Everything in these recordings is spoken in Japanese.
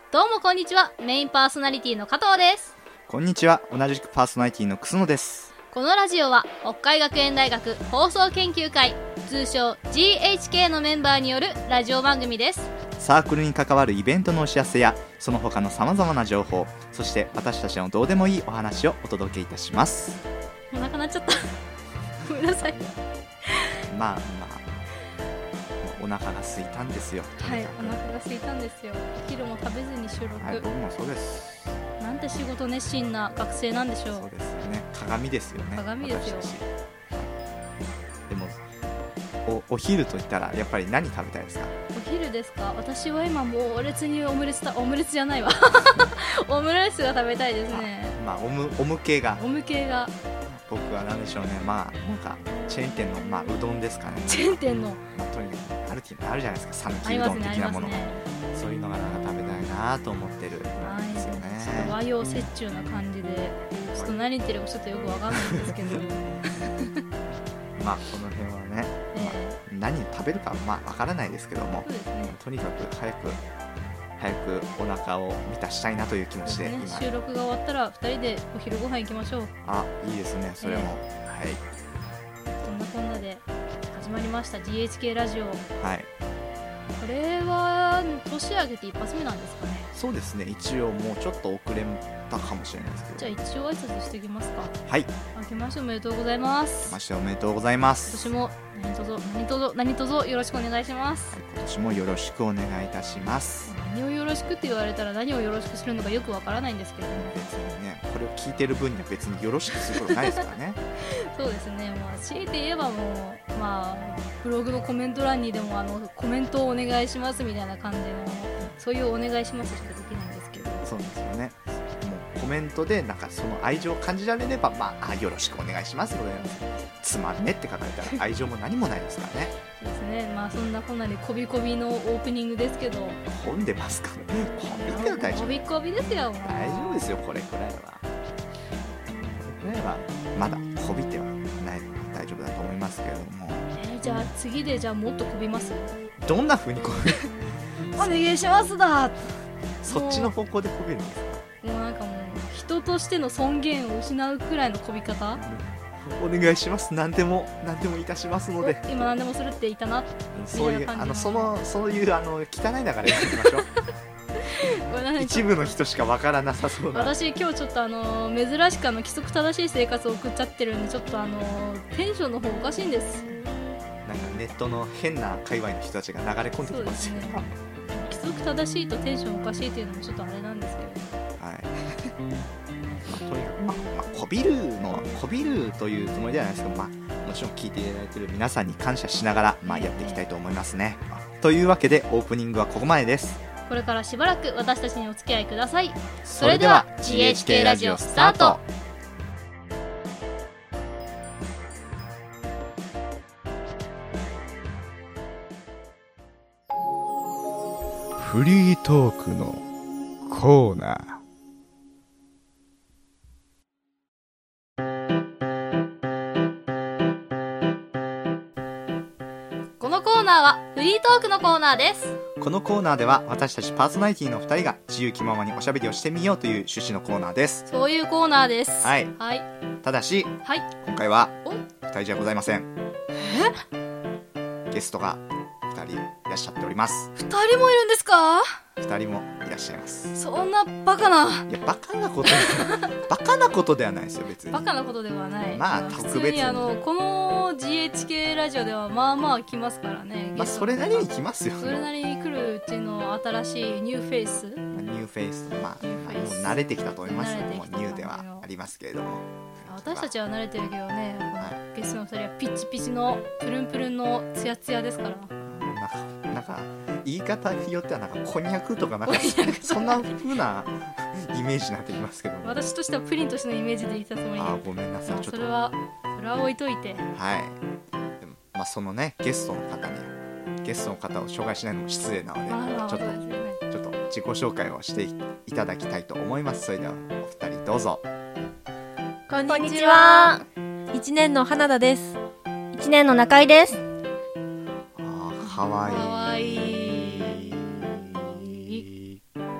どうもこんにちは。メインパーソナリティの加藤です。 こんにちは。同じくパーソナリティの楠野です。 このラジオは北海学園大学放送研究会、通称 GHK のメンバーによるラジオ番組です。 サークルに関わるイベントのお知らせやその他のさまざまな情報、そして私たちのどうでもいいお話をお届けいたします。 お腹鳴っちゃったごめんなさい。 まあお腹が空いたんですよ。 はい、お腹が空いたんですよ。お昼も食べずに収録、 はい、僕もそうです。 なんて仕事熱心な学生なんでしょう。 そうですよね。鏡ですよね。 鏡ですよ。 でも お昼といったらやっぱり何食べたいですか？ お昼ですか？私は今猛烈にオムレツじゃないわオムライスが食べたいですね。 オム系が僕は何でしょうね。なんかチェーン店のうどんですかね。 チェーン店のとにかくあるじゃないですか。讃岐うどん的なもの、そういうのがなんか食べたいなと思ってるんですよね。 ちょっと和洋折衷な感じで、ちょっと何言ってるかちょっとよくわかんないんですけどこの辺はね、何食べるかわからないですけども、とにかく早くお腹を満たしたいなという気持ちで、今収録が終わったら2人でお昼ご飯行きましょう。 いいですね、それも、はい。 そんなこんなで始まりました GHK ラジオ。 はい。 これは年明けて一発目なんですかね。 そうですね、一応もうちょっと遅れたかもしれないですけど、 じゃあ一応挨拶しておきますか。 はい。 明けましておめでとうございます。 明けましておめでとうございます。 今年も何卒よろしくお願いします。 はい、今年もよろしくお願いいたします。 何をよろしくって言われたら何をよろしくするのかよくわからないんですけども、 別にね、これを聞いてる分には別によろしくすることないですからねそうですね、強いて言えばもう、ブログのコメント欄にでもコメントをお願いしますみたいな感じの、そういうお願いしますしかできないんですけど。 そうですよね。もうコメントでなんかその愛情を感じられれば、よろしくお願いしますので、つまんねって書かれたら愛情も何もないですからねそうですね、そんなこんなでこびこびのオープニングですけど、 混んでますかね。 こびこびですよ。 大丈夫ですよ、これくらいはまだこびてはないので大丈夫だと思いますけれども、 じゃあ次でもっとこびます。 どんな風にこびるお願いしますだ。 そっちの方向でこびるんですか？ もう人としての尊厳を失うくらいのこび方、 お願いします、何でもいたしますので。 今何でもするって言ったな、 そういうそういう汚い流れやっていきましょう一部の人しかわからなさそうな。 私今日ちょっと珍しく規則正しい生活を送っちゃってるんで、ちょっとテンションの方おかしいんです。 なんかネットの変な界隈の人たちが流れ込んできますよね。 規則正しいとテンションおかしいっていうのもちょっとあれなんですけど、 はいとにかくこびるというつもりではないですけど、もちろん聞いていただいている皆さんに感謝しながら、やっていきたいと思いますね。というわけでオープニングはここまでです。 これからしばらく私たちにお付き合いください。 それでは GHK ラジオスタート。フリートークのコーナー。 このコーナーはフリートークのコーナーです。 このコーナーでは私たちパーソナリティの2人が自由気ままにおしゃべりをしてみようという趣旨のコーナーです。 そういうコーナーです。 はい、ただし、今回は2人じゃございません。ゲストが2人いらっしゃっております。 2人もいるんですか ？2人もいらっしゃいます。 そんなバカな。 いや、バカなことではないですよ、別に。 バカなことではない。 特別にこの GHK ラジオでは来ますからね。 それなりに来ますよ。 それなりに来るうちの新しいニューフェイス。 もう慣れてきたと思いますよ。もうニューではありますけれども。 私たちは慣れてるけどね、ゲストの2人はピッチピチのプルンプルンのツヤツヤですから。 なんか言い方によってはこんにゃくとかそんな風なイメージになってきますけど、 私としてはプリンとしてのイメージで言ったつもりで。 ごめんなさい。ちょっとそれは置いといて。 はい。でもそのね、ゲストの方を紹介しないのも失礼なので、ちょっと自己紹介をしていただきたいと思います。それではお二人どうぞ。 こんにちは。1年の花田です。 1年の中井です。 かわいい。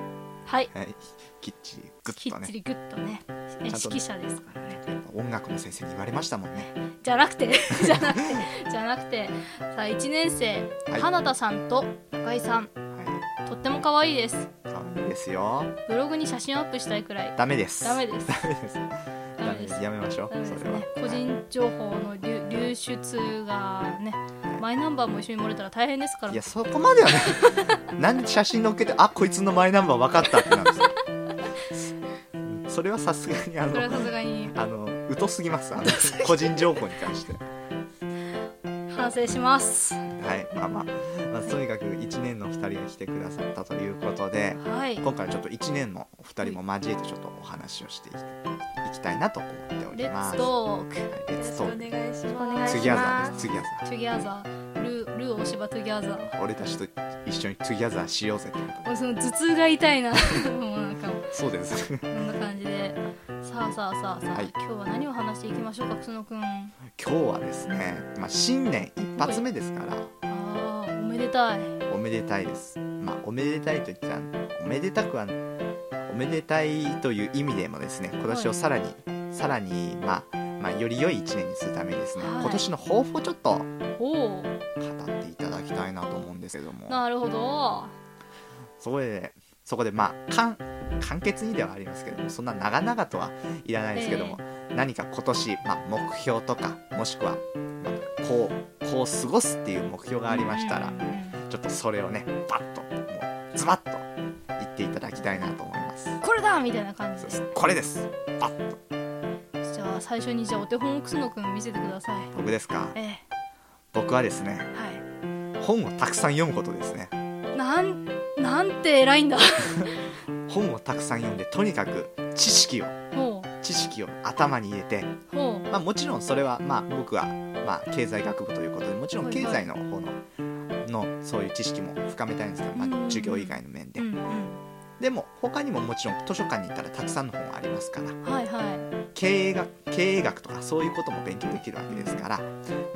はい、 きっちりグッとね、 きっちりグッとね、 とね指揮者ですからね。 音楽の先生に言われましたもんね。 じゃなくてじゃなくてさあ1年生、 はい、 花田さんと中井さん、 はとっても可愛いです。 い、可愛いですよ。 ブログに写真アップしたいくらい。 ダメです。 ダメですダメです。 ダメです。 やめましょう。 ダメですそれはね。個人情報の流出がね、マイナンバーも一緒に漏れたら大変ですから。 いや、そこまではねなんで写真載っけて、あ、こいつのマイナンバー分かったってなんですよそれはさすがにそれはさすがに疎すぎます。個人情報に関して反省します。 はい、まあ、とにかく1年の2人が来てくださったということで、 はい、 今回はちょっと1年のお二人も交えてちょっとお話をしていきたいなと思っております。 レッツトーク、 はい、レッツトーク、 お願いしお願いしますます。 トゥギャザーです。トゥギャザトゥギャザー、ルー大柴トゥギャザー。 ー、俺たちと一緒にトゥギャザーしようぜってことで。 その頭痛が痛いなもうなんかそうですこんな感じで、さあ、 はい、 今日は何を話していきましょうか、楠野くん。 今日はですね、新年一発目ですから、 おめでたい。 おめでたいです。おめでたいと言ったらおめでたくはおめでたいという意味でもですね、今年をさらに、より良い一年にするためにですね、 はい、 今年の抱負をちょっと語っていただきたいなと思うんですけども。 なるほど。 そこで簡潔にではありますけども、そんな長々とはいらないですけども、何か今年、目標とかもしくは、こう過ごすっていう目標がありましたら、ちょっとそれをねバッともうズバッと言っていただきたいなと思います。 これだみたいな感じです。 これです、バッと。 じゃあ最初にお手本を楠野くん見せてください。 僕ですか？僕はですね、 はい、 本をたくさん読むことですね。 なんて偉いんだ本をたくさん読んで、とにかく知識を頭に入れて、もちろんそれは僕は経済学部ということで、もちろん経済の方のそういう知識も深めたいんですけど、授業以外の面で、でも他にももちろん図書館に行ったらたくさんの本がありますから、経営学とかそういうことも勉強できるわけですから、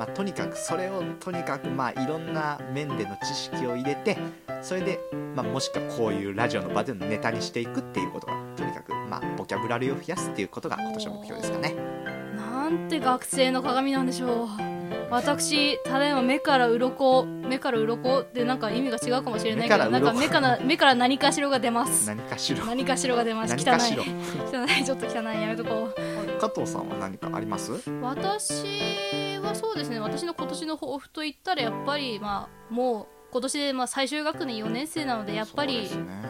とにかくそれをいろんな面での知識を入れて、それで、もしくはこういうラジオの場でのネタにしていくっていうことが、とにかくボキャブラリーを増やすっていうことが今年の目標ですかね。 なんて学生の鏡なんでしょう。私ただいま目から鱗でなんか意味が違うかもしれないけど、なんか目から何かしろが出ます。何かしろが出ます。汚いちょっと汚い、やめとこう。 加藤さんは何かあります？ 私はそうですね、私の今年の抱負といったら、やっぱりもう今年で最終学年4年生なので、やっぱり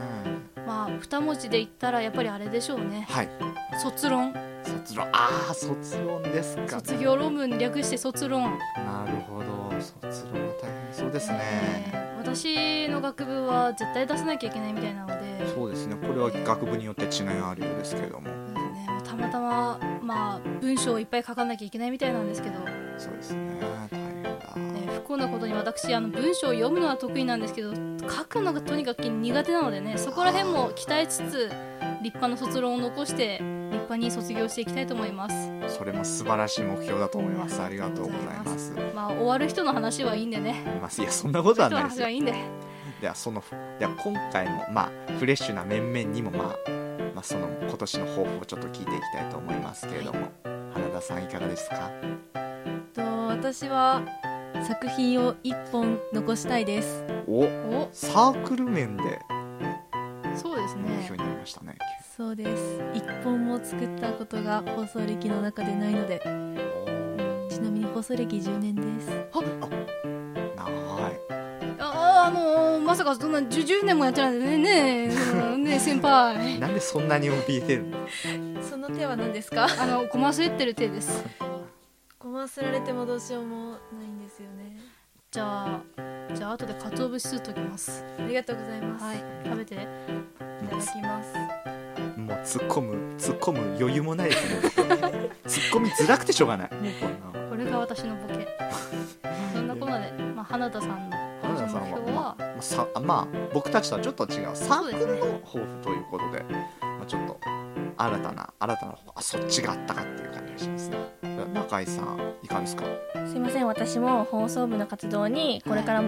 2文字で言ったらやっぱりあれでしょうね。 はい、 卒論卒論ですか、ね、 卒業論文略して卒論。 なるほど、卒論は大変そうですね。 私の学部は絶対出さなきゃいけないみたいなので。 そうですね、これは学部によって違いがあるようですけれども、 たまたま文章をいっぱい書かなきゃいけないみたいなんですけど。 そうですね、大変だ、 不幸なことに私文章を読むのは得意なんですけど、書くのがとにかく苦手なのでね、そこら辺も鍛えつつ立派な卒論を残して立派に卒業していきたいと思います。 それも素晴らしい目標だと思います。ありがとうございます。 終わる人の話はいいんでね。 いや、そんなことはないですよ。 いいんで。 では今回もフレッシュな面々にもその今年の抱負をちょっと聞いていきたいと思いますけれども、花田さんいかがですか？ 私は作品を1本残したいです。 おサークル面でそうですね、 目標になりましたね。 そうです。1本も作ったことが放送歴の中でないので。ちなみに放送歴10年です。 長い。 まさかそんな10年もやってないんでねえ先輩なんでそんなに怯えてるの？ その手は何ですか？ ごますってる手です。 ごますられてもどうしようもないんですよね。 じゃあ後で鰹節スーときます。 ありがとうございます。 はい、食べて。いただきます。 もう突っ込む余裕もないですね突っ込みづらくてしょうがない。 これが私のボケそんなことで、花田さんの目標は僕たちとはちょっと違うサークルの抱負ということで、ちょっと新たなそっちがあったかっていう感じがしますね。中井さんいかがですか？ すいません、私も放送部の活動にこれからも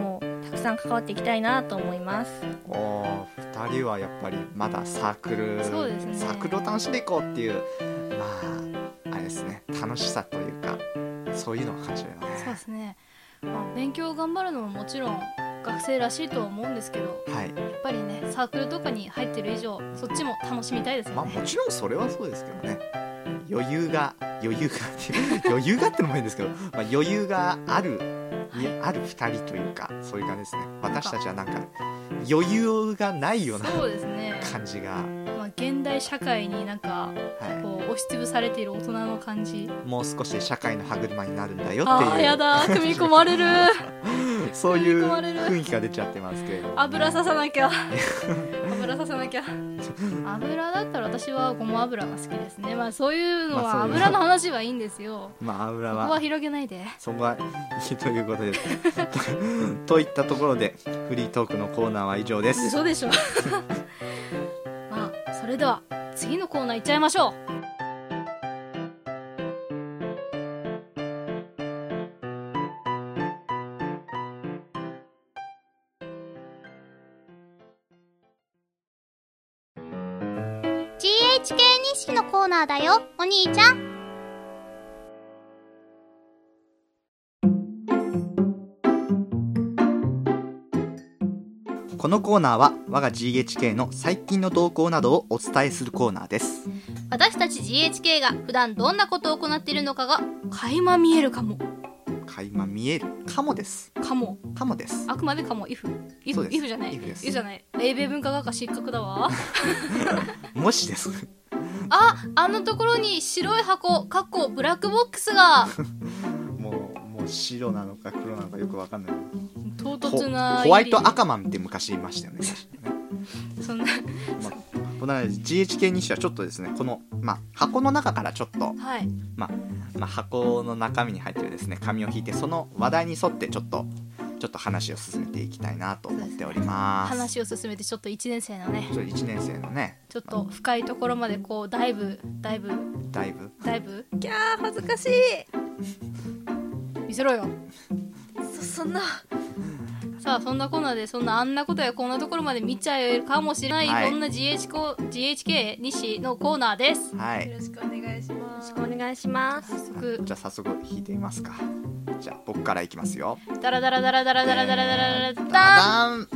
たくさん関わっていきたいなと思います。 2人はやっぱりまだサークル、 そうですね、 サークルを楽しんでいこうっていう、あれですね、楽しさというかそういうのを感じるよね。 そうですね、勉強頑張るのももちろん学生らしいとは思うんですけど、 はい、 やっぱりねサークルとかに入ってる以上そっちも楽しみたいですよね。 もちろんそれはそうですけどね、余裕がってのもいいんですけど、余裕がある2人というかそういう感じですね。私たちはなんか余裕がないようなそうですね、 感じが、 現代社会になんか、こう押しつぶされている大人の感じ、 もう少しで社会の歯車になるんだよっていう、 やだ組み込まれるそういう雰囲気が出ちゃってますけれども、ね、 油ささなきゃ油だったら私はごま油が好きですね。そういうのは油の話はいいんですよ。 油はここは広げないで、 そこはいいということですといったところでフリートークのコーナーは以上です。 嘘でしょそれでは次のコーナーいっちゃいましょう。 GHK 日誌のコーナーだよ、お兄ちゃん。 このコーナーは我が GHK の最近の動向などをお伝えするコーナーです。 私たち GHK が普段どんなことを行っているのかが垣間見えるかも。 垣間見えるかもです。 かもです。 あくまでかも。イフじゃない。イフじゃない。英米文化学科失格だわもしです。 あのところに白い箱ブラックボックスがもう白なのか黒なのかよくわかんない。 唐突なホワイト赤マンって昔いましたよね。 そんなこの GHK 日誌はちょっとですね、この、箱の中からちょっと、箱の中身に入ってるですね紙を引いて、その話題に沿ってちょっと話を進めていきたいなと思っております。 話を進めてちょっと1年生のね、 1年生のねちょっと深いところまでこうダイブキャー恥ずかしい見せろよ。 そんなそんなコーナーであんなことやこんなところまで見ちゃえるかもしれない、こんな GHK 日誌のコーナーです。 よろしくお願いします。 よろしくお願いします。 じゃあ早速引いてみますか。じゃあ僕からいきますよ。 ダラダラダラダラダラダラダラダラダン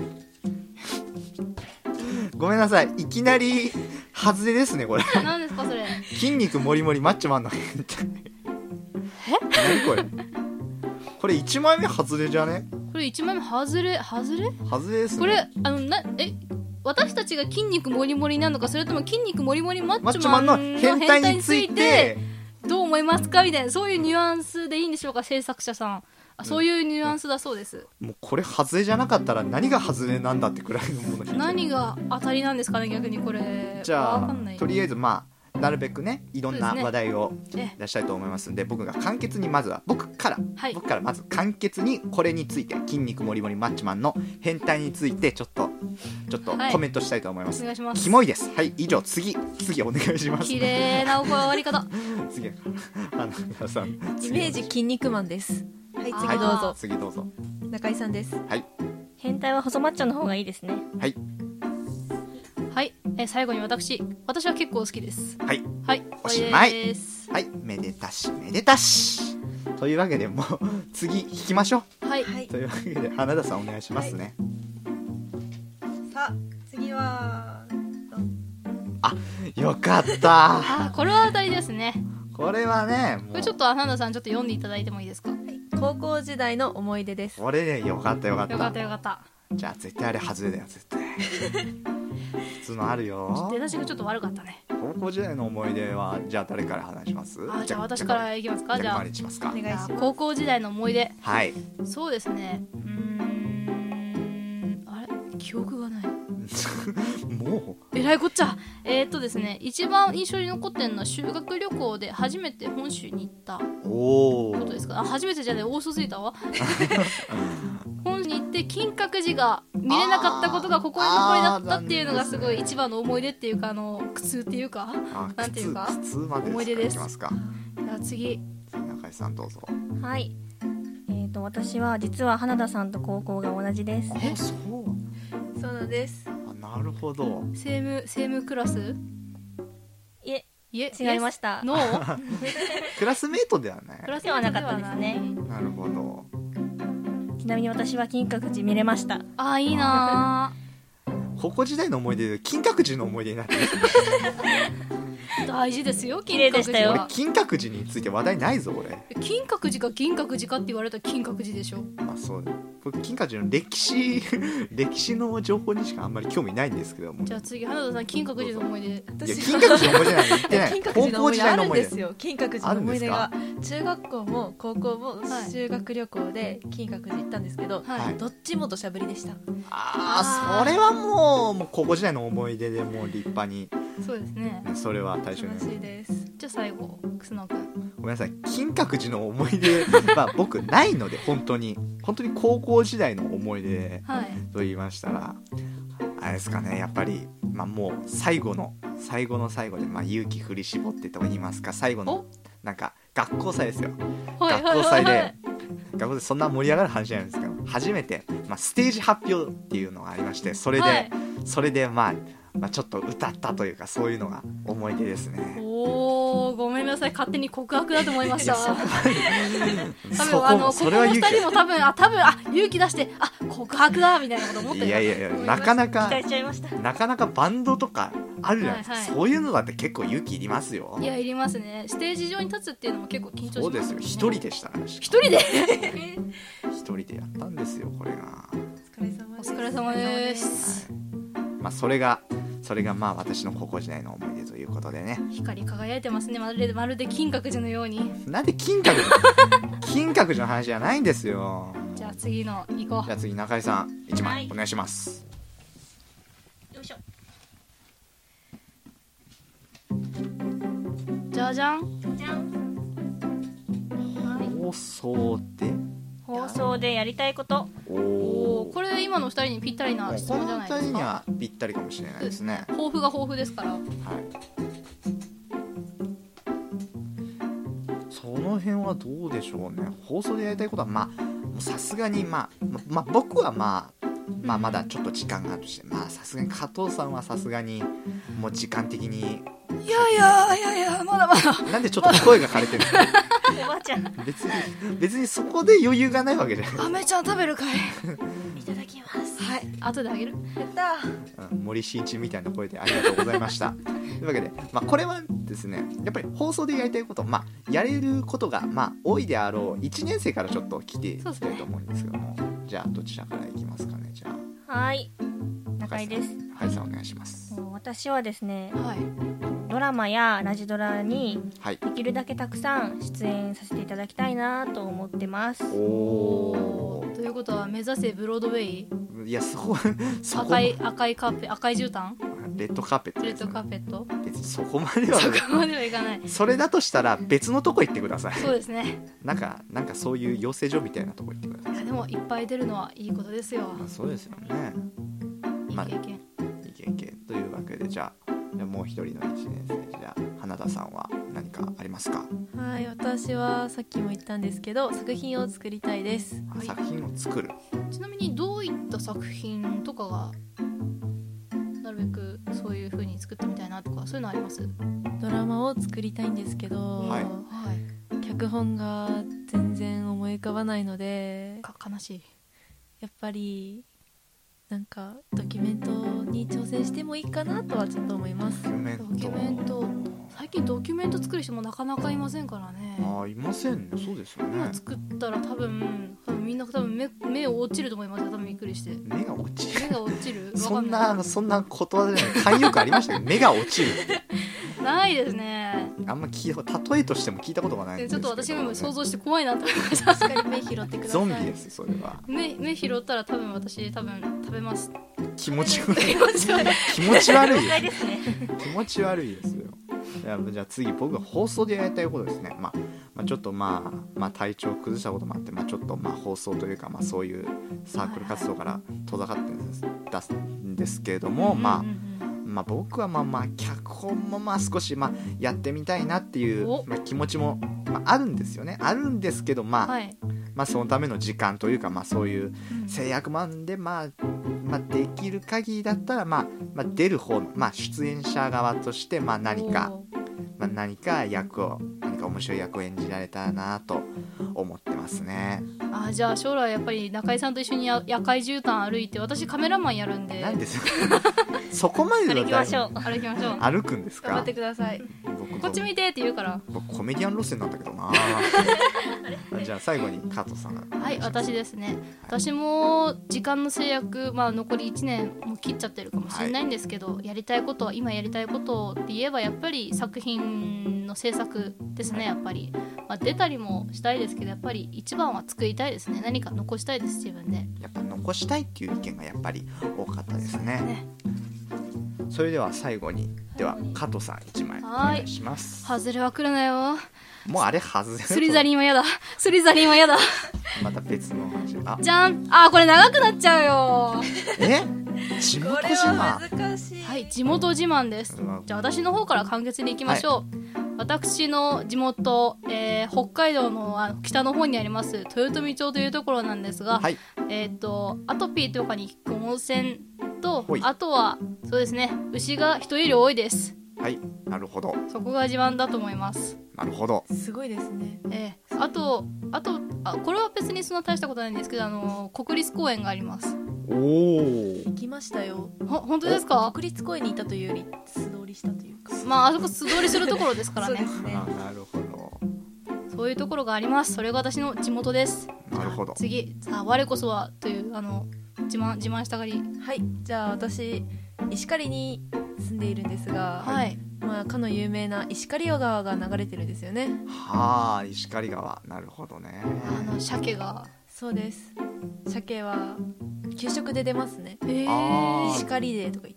ごめんなさい、いきなり外れですねこれ。 何ですかそれ。 筋肉もりもりマッチョマンの変態。何これ。これ1枚目外れじゃね。 これ1枚目外れですね。これ私たちが筋肉もりもりなのか、それとも筋肉もりもりマッチョマンの変態についてどう思いますかみたいな、そういうニュアンスでいいんでしょうか制作者さん。そういうニュアンスだそうです。 もうこれ外れじゃなかったら何が外れなんだってくらいのもの。 何が当たりなんですかね逆にこれ。 じゃあとりあえずなるべくねいろんな話題を出したいと思いますんで、僕が簡潔にまずは僕からまず簡潔にこれについて、筋肉もりもりマッチマンの変態についてちょっとコメントしたいと思います。 お願いします。 キモいです。はい、以上。次お願いします。 綺麗な終わり方。 次皆さんイメージ筋肉マンです。はい、次どうぞ。中井さんです。 はい。 変態は細マッチョの方がいいですね。 はい。 はい、最後に私は結構好きです。 はい。 はい。 おしまい。はい、めでたし。というわけでもう次引きましょう。 はい。 というわけで花田さんお願いしますね。 さあ次はよかった。 これは当たりですね。 これはね、 これちょっと花田さんちょっと読んでいただいてもいいですか。 高校時代の思い出です。 これね、よかった。 よかった。 じゃあ絶対あれ外れだよ絶対。普通のあるよ。 出だしがちょっと悪かったね。 高校時代の思い出はじゃあ誰から話します？ じゃあ私からいきますか。じゃあお願いします。 高校時代の思い出。 はい。 そうですね。記憶がない。 もうえらいこっちゃ。ですね、一番印象に残ってるのは修学旅行で初めて本州に行ったことですか。初めてじゃねえ、多すぎたわ。本州に行って金閣寺が見れなかったことが心残りだったっていうのがすごい一番の思い出っていうか、苦痛っていうか、なんていうか思い出です。 じゃあ次中井さんどうぞ。 はい。 私は実は花田さんと高校が同じです。 そうなんです。 なるほど。 セームクラス？ いえ、 違いました。 ノークラスメートではない。 クラスではなかったですね。 なるほど。 ちなみに私は金閣寺見れました。 あ、いいな。 高校時代の思い出で金閣寺の思い出になってる。 大事ですよ、 金閣寺は。 俺金閣寺について話題ないぞ俺。 金閣寺か銀閣寺かって言われたら金閣寺でしょ。 まあそうだ。僕金閣寺の歴史の情報にしかあんまり興味ないんですけども。 じゃあ次花田さん金閣寺の思い出。 いや金閣寺の思い出なんて言ってない。 金閣寺の思い出あるんですよ。金閣寺の思い出が中学校も高校も修学旅行で金閣寺行ったんですけど、 はい、 どっちも土砂降りでした。 それはもう高校時代の思い出でもう立派に。 そうですね。 それは対象に。 楽しいです。 じゃあ最後楠野くん。 ごめんなさい、金閣寺の思い出は僕ないので本当に高校時代の思い出と言いましたら、あれですかね、やっぱり、もう最後の最後で、勇気振り絞ってと言いますか、最後のなんか学校祭ですよ。学校祭でそんな盛り上がる話じゃないんですけど、初めて、ステージ発表っていうのがありまして、それでちょっと歌ったというか、そういうのが思い出ですね。 おー、ごめんなさい、勝手に告白だと思いました。多分それはここの2人も多分勇気出して告白だみたいなこと思ってる。 いやなかなか期待しちゃいました。 なかなかバンドとかあるじゃないですか、そういうのだって結構勇気いりますよ。 いや、いりますね。ステージ上に立つっていうのも結構緊張しますね。 そうですよ、一人でしたから。 一人で一人でやったんですよ、これが。 お疲れ様です。 それが私の高校時代の思い出ということでね。 光り輝いてますね、まるで金閣寺のように。 なんで金閣寺の話じゃないんですよ。 じゃあ次の行こう。 じゃあ次中井さん1枚お願いします。 よいしょ。 じゃじゃん。 じゃん。 放送でやりたいこと。 おー、これ今の2人にぴったりな質問じゃないですか。 この2人にはぴったりかもしれないですね。 抱負が豊富ですから。はい。 その辺はどうでしょうね。放送でやりたいことはさすがに僕はまだちょっと時間があるとして、さすがに加藤さんはさすがにもう時間的に。 いやまだなんでちょっと声が枯れてるのおばあちゃん。 別にそこで余裕がないわけじゃない。 アメちゃん食べるかい。 いただきます。 はい、後であげる。 やったー。森進一みたいな声でありがとうございました。というわけで、これはですね、やっぱり放送でやりたいこと、やれることが多いであろう1年生からちょっと来ていきたいと思うんですけども、じゃあどちらからいきますかね。じゃあはい、中井です。 はい、さんお願いします。 私はですね、 はい、 ドラマやラジドラにはいできるだけたくさん出演させていただきたいなと思ってます。 おー、 ということは目指せブロードウェイ。 いや、そこ赤いカーペ赤い絨毯、 レッドカーペットですね。 レッドカーペット。 別にそこまではそこまではいかない。 それだとしたら別のとこ行ってください。 そうですね。 なんかそういう養成所みたいなとこ行ってください。 いやでもいっぱい出るのはいいことですよ。 そうですよね。 いい経験、 いい経験というわけで、じゃあもう一人の1年生、じゃあ花田さんは何かありますか？ はい、私はさっきも言ったんですけど、作品を作りたいです。 作品を作る。 ちなみにどういった作品とかがなるべくそういう風に作ってみたいなとか、そういうのあります？ ドラマを作りたいんですけど、 はい脚本が全然思い浮かばないので、 悲しい。 やっぱりなんかドキュメントに挑戦してもいいかなとはちょっと思います。 ドキュメント、最近ドキュメント作る人もなかなかいませんからね。 いませんね。そうですよね。 今作ったら多分みんな目を落ちると思いますよ。多分びっくりして。 目が落ちる。 目が落ちる。 そんなことわざじゃない。慣用句ありましたけど、目が落ちる。 ないですね。 あんま例えとしても聞いたことがないんですけど、 ちょっと私も想像して怖いなと思いました。 確かに目拾ってください。 ゾンビです。それは目拾ったら多分食べます。 気持ち悪い。 気持ち悪い。 気持ち悪い了解ですね。 気持ち悪いですよ。じゃあ次、僕が放送でやりたいことですね。ちょっと体調を崩したこともあって、ちょっと放送というか、そういうサークル活動から遠ざかって出すんですけれども、僕は脚本も少しやってみたいなっていう、気持ちも、あるんですよね。あるんですけど、 はい、 そのための時間というか、そういう制約もあるんで、できる限りだったら、出る方の、出演者側として、何か役を、何か面白い役を演じられたらなと思ってますね。 じゃあ将来やっぱり中井さんと一緒に夜会絨毯歩いて、私カメラマンやるんで。 何ですかそこまで歩きましょう。 歩くんですか。 頑張ってください。 こっち見てって言うから。 僕コメディアン路線なんだけどなじゃあ最後に加藤さんが。 はい、私ですね。私も時間の制約、残り1年も切っちゃってるかもしれないんですけど、今やりたいことって言えばやっぱり作品の制作ですね。やっぱり、出たりもしたいですけど、やっぱり一番は作りたいですね。何か残したいです、自分で。 やっぱ残したいっていう意見がやっぱり多かったですね。それでは最後に、では加藤さん1枚お願いします。 外れは来るなよ。 もうあれ外れスリザリンはやだ。 また別の話。 じゃん。これ長くなっちゃうよ。 地元自慢。 難しい。 はい、地元自慢です。じゃあ私の方から簡潔にいきましょう。私の地元、北海道の北の方にあります豊富町というところなんですが、アトピーとかに効く温泉と、あとはそうですね、牛が人より多いです。 はい、なるほど。 そこが自慢だと思います。 なるほど。 すごいですね。 あとこれは別にそんな大したことないんですけど、国立公園があります。 行きましたよ。 本当ですか。 国立公園にいたというより素通りしたというか、 あそこ素通りするところですからね。 そうですね。 なるほど。 そういうところがあります。それが私の地元です。 なるほど。 次、さあ我こそはという自慢したがり。 はい、じゃあ私石狩に住んでいるんですが、かの有名な石狩川が流れてるんですよね。 石狩川。なるほどね。 鮭が。 そうです。鮭は給食で出ますね。石狩デーとか言って。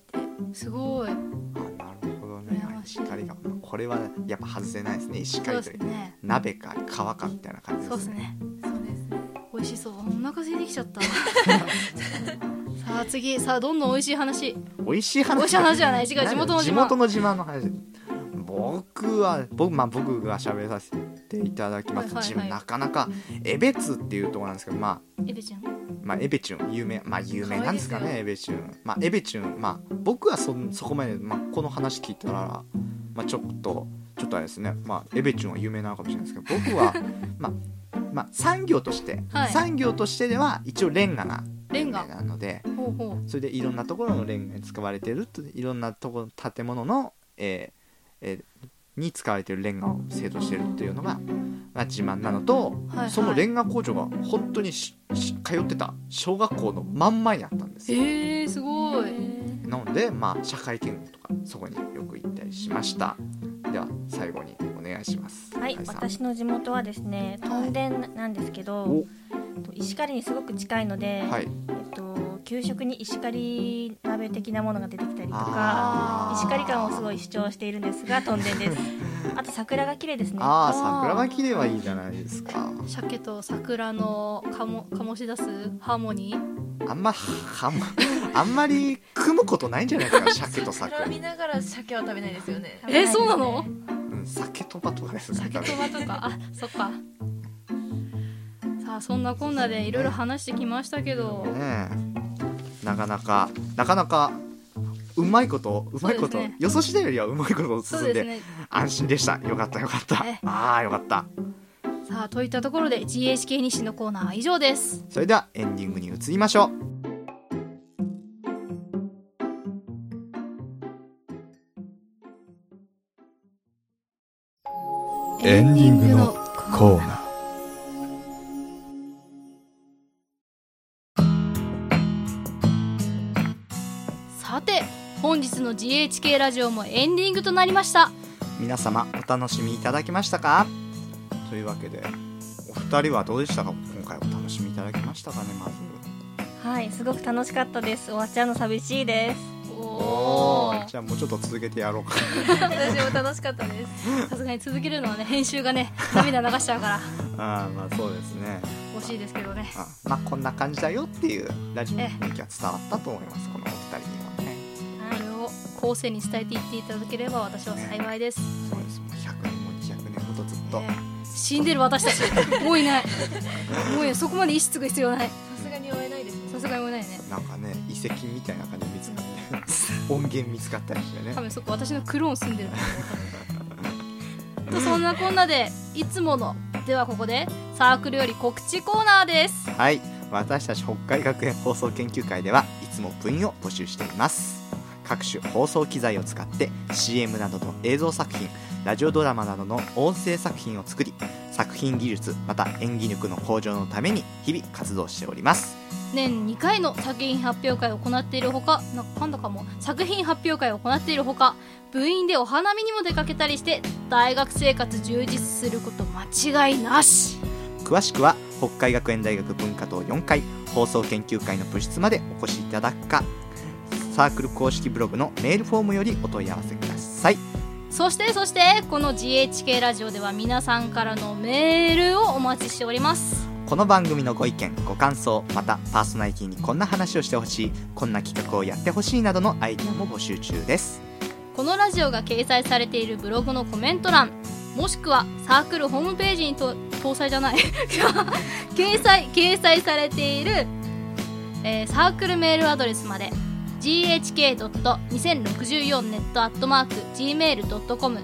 すごい。 なるほどね。石狩川。これはやっぱ外せないですね。石狩という鍋か川かみたいな感じですね。 そうですね。 美味しそう。お腹空いてきちゃった。さあ次、どんどん美味しい話。 美味しい話じゃない。違う、地元の自慢。 地元の自慢の話。僕が喋らせていただきます。なかなか江別っていうところなんですけど、 江別チュン。 江別チュン有名なんですかね。江別チュン。江別チュン。僕はそこまでこの話聞いたらちょっとあれですね。江別チュンは有名なのかもしれないですけど、僕は産業としてでは一応レンガが有名なので、それでいろんなところのレンガに使われていると、いろんなところ建物のに使われているレンガを製造しているっていうのが自慢なのと、そのレンガ工場が本当に通ってた小学校の真ん前にあったんですよ。 すごい。 なので社会見学とかそこによく行ったりしました。では最後にお願いします。 はい、私の地元はですね、屯田なんですけど、石狩にすごく近いので、給食に石狩鍋的なものが出てきたりとか、石狩感をすごい主張しているんですが、屯田です。あと桜が綺麗ですね。 桜が綺麗はいいじゃないですか。 鮭と桜の醸し出すハーモニー。 あんまり組むことないんじゃないですか。鮭と桜見ながら鮭は食べないですよね。 そうなの？ 鮭とばとかですね。 鮭とばとか。そっか。さあそんなこんなでいろいろ話してきましたけど、 なかなかうまいこと予想したよりはうまいこと進んで安心でした。よかった。よかった。 さあといったところで GHK 西のコーナーは以上です。 それではエンディングに移りましょう。エンディングのコーナー。 さて本日の GHK ラジオもエンディングとなりました。 皆様お楽しみいただけましたか？というわけでお二人はどうでしたか？今回お楽しみいただけましたかね？まずはい、すごく楽しかったです。終わっちゃうの寂しいです。 じゃあもうちょっと続けてやろうか。 私も楽しかったです。 さすがに続けるのはね、編集がね涙流しちゃうからそうですね、 惜しいですけどね。 こんな感じだよっていうラジオの雰囲気は伝わったと思います。このお二人にはね、 これを後世に伝えていっていただければ私は幸いです。 そうです。100年も200年ほどずっと死んでる私たちもういないもうそこまで意識が必要ない。 さすがに追えないですね。 さすがに追えないね。 なんかね遺跡みたいな感じで見つかって音源見つかったりしてね。 多分そこ私のクローン住んでるとそんなこんなでいつものではここでサークルより告知コーナーです。 はい、私たち北海学園放送研究会ではいつも部員を募集しています。各種放送機材を使って CM などの映像作品、ラジオドラマなどの音声作品を作り、作品技術また演技力の向上のために日々活動しております。 年2回の作品発表会を行っているほか、作品発表会を行っているほか、部員でお花見にも出かけたりして大学生活充実すること間違いなし。 詳しくは北海学園大学文化棟4階放送研究会の部室までお越しいただくか、サークル公式ブログのメールフォームよりお問い合わせください。 そしてこの GHK ラジオでは皆さんからのメールをお待ちしております。 この番組のご意見ご感想、またパーソナリティにこんな話をしてほしい、こんな企画をやってほしいなどのアイデアも募集中です。 このラジオが掲載されているブログのコメント欄、もしくはサークルホームページに掲載されている、サークルメールアドレスまで ghk.2064net@gmail.com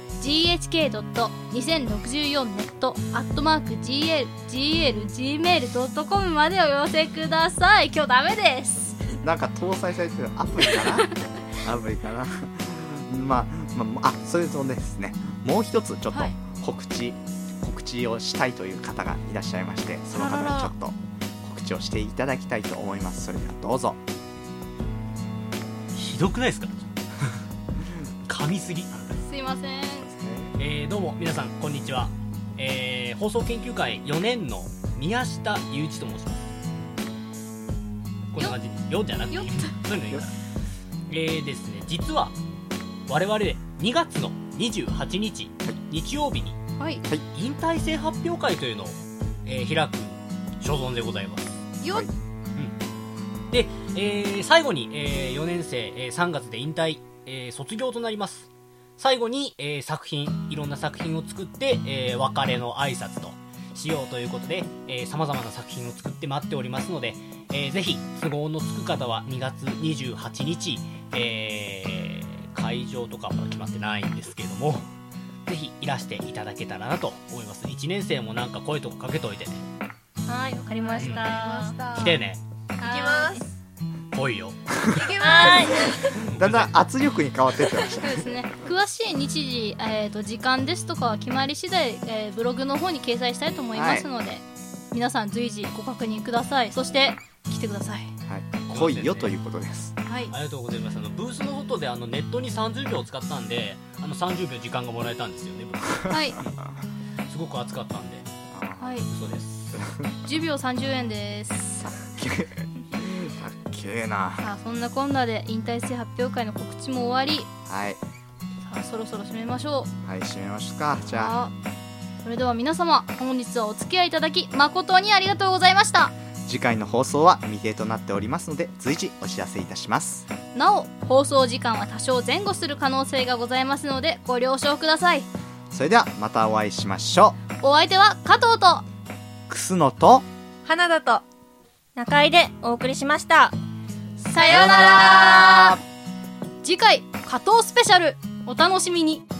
ghk.2064net@gmail.com までお寄せください。今日ダメです。 なんか搭載されてるアプリかなアプリかなそれとですね、もう一つちょっと告知をしたいという方がいらっしゃいまして、その方にちょっと告知をしていただきたいと思います。それではどうぞ。 ひどくないですか噛みすぎ。 すいません。 どうも皆さんこんにちは。放送研究会4年の宮下雄一と申します。こんな感じよじゃなくてそういうのいいから。ですね、実は我々2月の28日、日曜日に引退生発表会というのを、開く所存でございます。 よっ、 で、最後に、4年生、3月で引退、卒業となります。最後に、いろんな作品を作って、別れの挨拶としようということで、様々な作品を作って待っておりますので、ぜひ都合のつく方は2月28日、会場とかは決まってないんですけども、ぜひいらしていただけたらなと思います。1年生もなんか声とかかけといてね。 はい、わかりました。 来てね。 行きます。 来いよ。 行きます。 だんだん圧力に変わってってました。 そうですね。詳しい日時、時間ですとかは決まり次第、ブログの方に掲載したいと思いますので、皆さん随時ご確認ください。そして来てください。 来いよということです。 はい、 ありがとうございます。ブースの外でネットに30秒使ったんで、30秒時間がもらえたんですよね、僕。 はい。 すごく暑かったんで。 はい。 嘘です。 10秒30円です。 さっけーな。 さあ、そんなこんなで引退生発表会の告知も終わり、 はい。 さあ、そろそろ締めましょう。 はい、締めましょうか。じゃあそれでは皆様、本日はお付き合いいただき誠にありがとうございました。 次回の放送は未定となっておりますので、随時お知らせいたします。 なお、放送時間は多少前後する可能性がございますのでご了承ください。 それではまたお会いしましょう。お相手は加藤と楠野と花田と中井でお送りしました。 さようなら。次回加藤スペシャル、お楽しみに。